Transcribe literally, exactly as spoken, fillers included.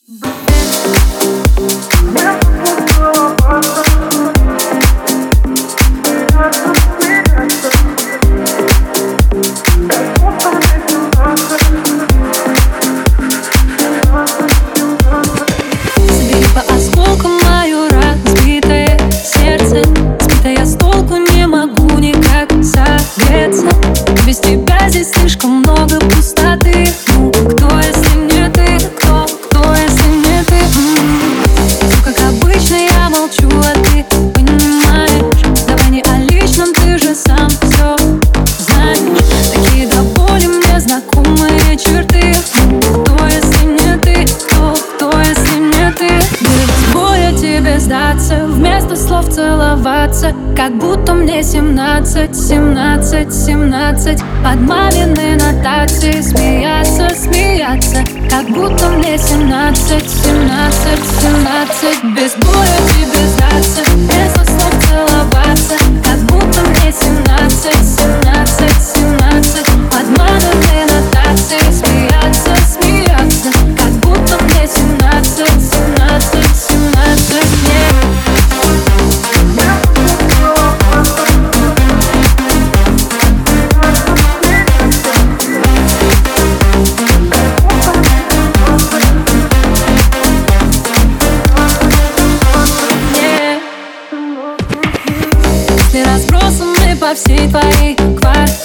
Собери по осколкам мое разбитое сердце. Сбитая я с толку, не могу никак согреться. Без тебя здесь слишком много пустоты. Ну, кто, если не ты? Кто, кто, если не ты? М-м-м. Все как обычно, я молчу, а ты понимаешь. Давай не о личном, ты же сам все знаешь. Такие до боли мне знакомые черты. Ну, кто, если не ты? Кто, кто, если не ты? Без боя тебе сдаться, вместо слов целоваться. Как будто мне семнадцать, семнадцать, семнадцать. Под мамины нотации смеяться, смеяться. Как будто мне семнадцать, семнадцать, семнадцать. Без боя тебе сдаться, вместо слов целоваться. Как будто мне семнадцать, семнадцать, семнадцать. Под мамины нотации смеяться, смеяться. Как будто мне семнадцать, семнадцать, семнадцать. Если разбросаны по всей твоей квартире,